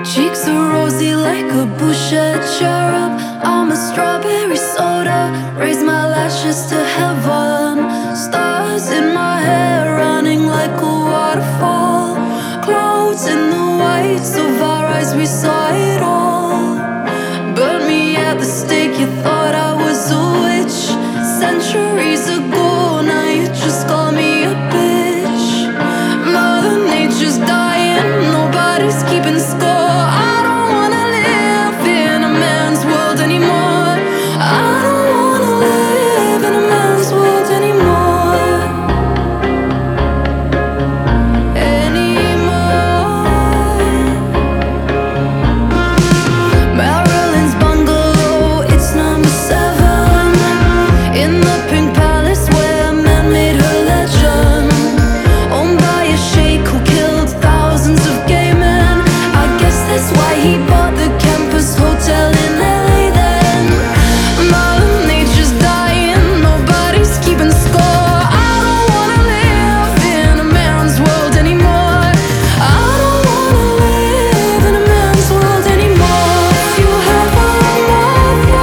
Cheeks are rosy like a Boucher cherub. I'm a strawberry soda, raise my lashes to heaven. Stars in my hair running like a waterfall. Clouds in the whites of our eyes, we saw it all. Burn me at the stake, you thought I was a witch. Centuries ago, now you just call me a bitch. Mother Nature's dying, nobody's keeping score. I don't wanna live in a man's world anymore. I don't wanna live in a man's world anymore. Marilyn's bungalow, it's number 7 in the pink palace where man made her legend. Owned by a sheikh who killed thousands of gay men. I guess that's why he bought the campus hotel in LA then. Mother Nature's dying, nobody's keeping score. I don't wanna live in a man's world anymore. I don't wanna live in a man's world anymore. If you have a mother,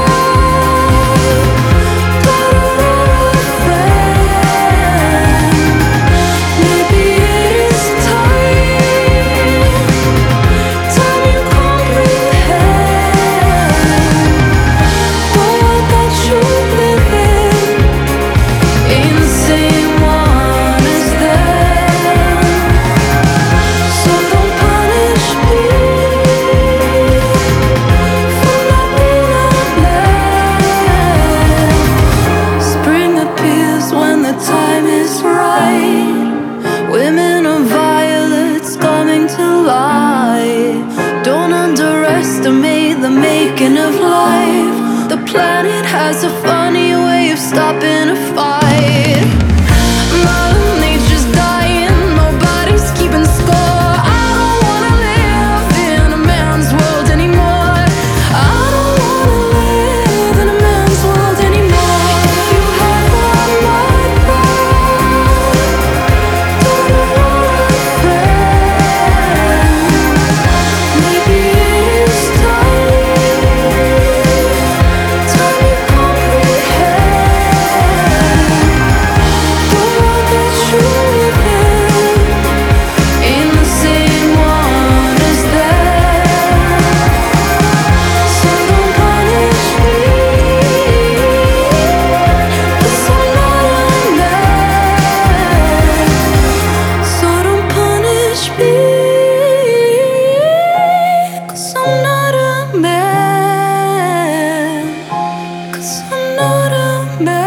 daughter or a friend, maybe it is time you comprehend the world that you live in ain't the same one as them. So don't punish me for not being a man. Spring appears when the time is right. Women are violets coming to life. Don't underestimate the making of life. The planet has a funny way of stopping a fight. Mother Nature's dying, nobody's keeping score. I don't wanna live in a man's world anymore. I don't wanna live in a man's world anymore. If you have a mother, daughter or a friend, maybe it is time you comprehend the world that you live in ain't the same one as them. So don't punish me, 'cause I'm not a man. So don't punish me, 'cause I'm not a man. 'Cause I'm not a man.